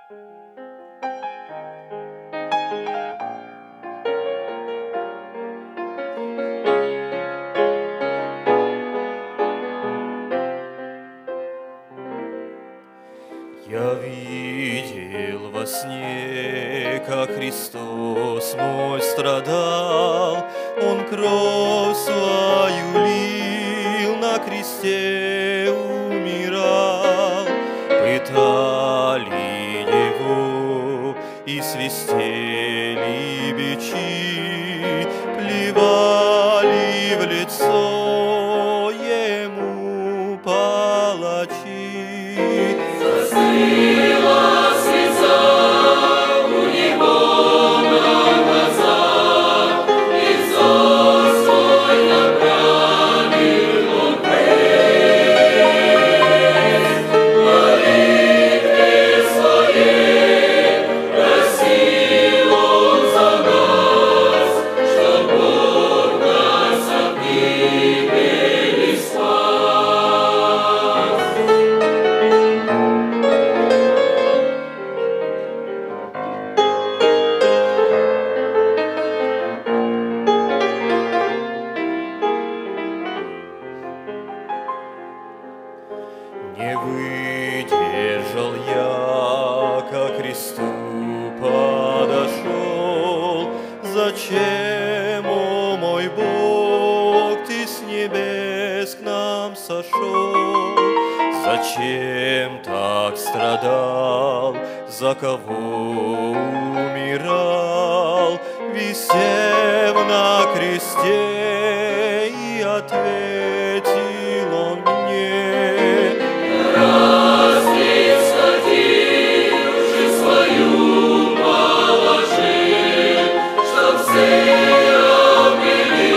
Я видел во сне, как Христос мой страдал, Он кровь свою лил, на кресте умирал. Пытали Его и свистели бичи, плевали в лицо Ему палачи. Застыла слеза у него на глазах, и взор свой направил он крест. В молитве своей просил он за нас, чтоб Бог нас от гибели спас. Не выдержал я, ко кресту подошел. Зачем, о мой Бог, Ты с небес к нам сошел? Зачем так страдал, за кого умирал, висев на кресте, и ответил он мне: Разве сходил же свою положил, чтоб все обрели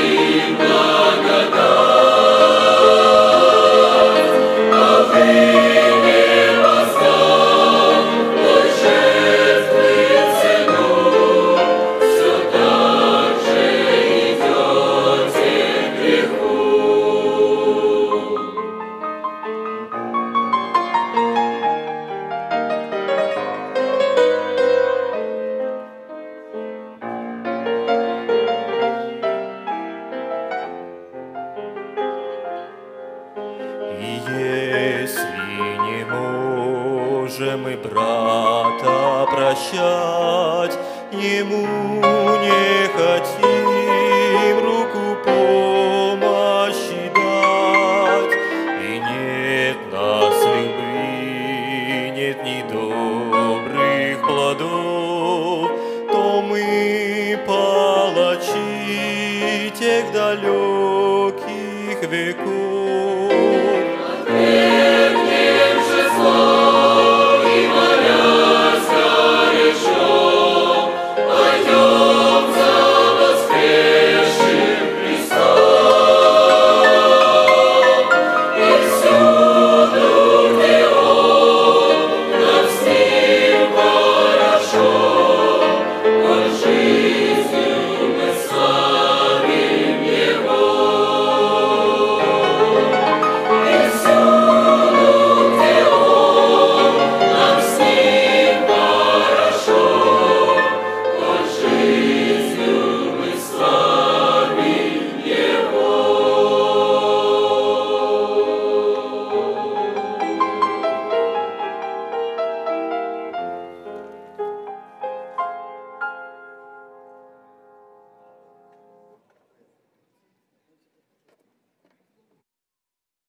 благодать? А ты не познал той жертвы цену, все так же идете к греху. И если не можем мы брата прощать, ему не хотим руку помощи дать, и нет нас любви, нет ни добрых плодов, то мы палачи тех далеких веков.